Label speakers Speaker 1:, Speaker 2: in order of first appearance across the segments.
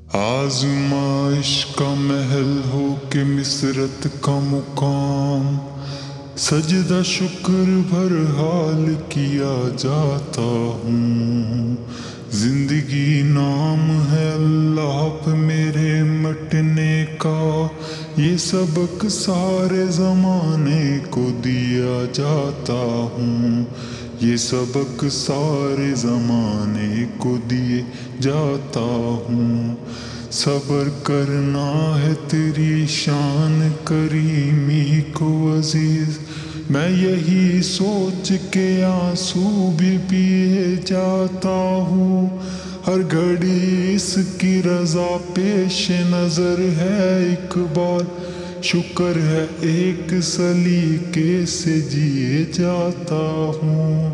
Speaker 1: آزمائش کا محل ہو کہ مسرت کا مقام، سجدہ شکر بھر حال کیا جاتا ہوں۔ زندگی نام ہے اللہ پہ میرے مٹنے کا، یہ سبق سارے زمانے کو دیا جاتا ہوں، یہ سبق سارے زمانے کو دیے جاتا ہوں۔ صبر کرنا ہے تیری شان کریمی کو عزیز، میں یہی سوچ کے آنسو بھی پیے جاتا ہوں۔ ہر گھڑی اس کی رضا پیش نظر ہے ایک بار، شکر ہے ایک سلیقے سے جیے جاتا ہوں۔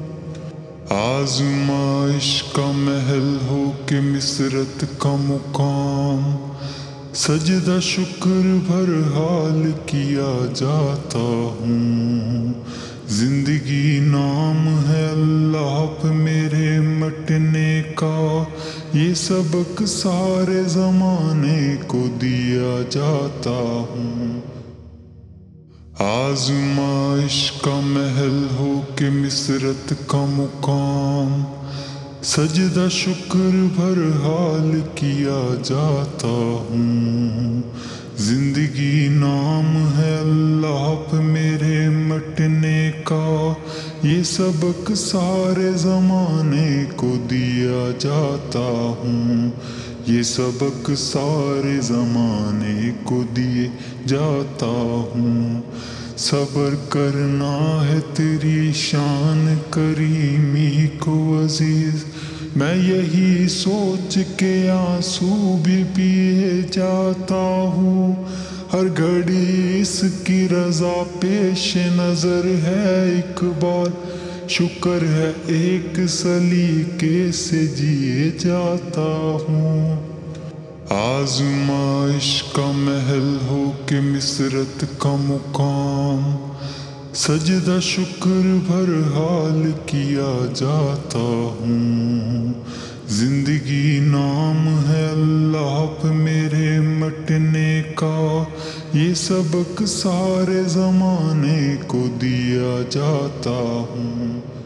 Speaker 1: آزمائش کا محل ہو کہ مسرت کا مقام، سجدہ شکر بھر حال کیا جاتا ہوں۔ زندگی نام ہے اللہ پہ میرے مٹنے کا، یہ سبق سارے زمانے کو دیا جاتا ہوں۔ آزمائش کا محل ہو کہ مسرت کا مقام، سجدہ شکر بھر حال کیا جاتا ہوں۔ زندگی نام ہے اللہ پہ میرے مٹنے کا، یہ سبق سارے زمانے کو دیا جاتا ہوں، یہ سبق سارے زمانے کو دیے جاتا ہوں۔ صبر کرنا ہے تیری شان کریمی کو عزیز، میں یہی سوچ کے آنسو بھی پیے جاتا ہوں۔ ہر گھڑی اس کی رضا پیش نظر ہے ایک بار، شکر ہے ایک سلیقے سے جیے جاتا ہوں۔ آزمائش کا محل ہو کہ مسرت کا مقام، سجدہ شکر بھر حال کیا جاتا ہوں۔ زندگی نام ہے اللہ پہ میرے مٹنے کا، یہ سبق سارے زمانے کو دیا جاتا ہوں۔